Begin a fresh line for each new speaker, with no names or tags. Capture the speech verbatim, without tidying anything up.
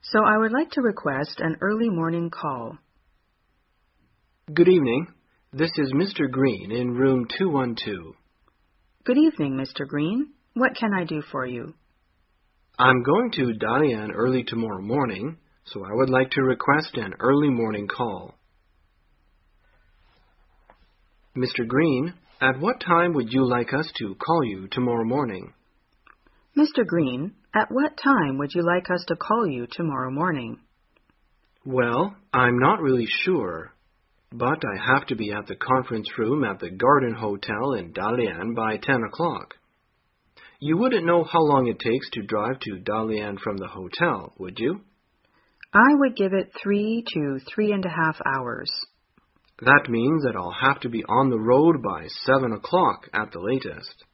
So I would like to request an early morning call.
Good evening. This is Mister Green in room two one two.
Good evening, Mister Green. What can I do for you?
I'm going to Dalian early tomorrow morning, so I would like to request an early morning call. Mister Green, at what time would you like us to call you tomorrow morning?
Mister Green, at what time would you like us to call you tomorrow morning?
Well, I'm not really sure, but I have to be at the conference room at the Garden Hotel in Dalian by ten o'clock. You wouldn't know how long it takes to drive to Dalian from the hotel, would you?
I would give it three to three and a half hours.
That means that I'll have to be on the road by seven o'clock at the latest.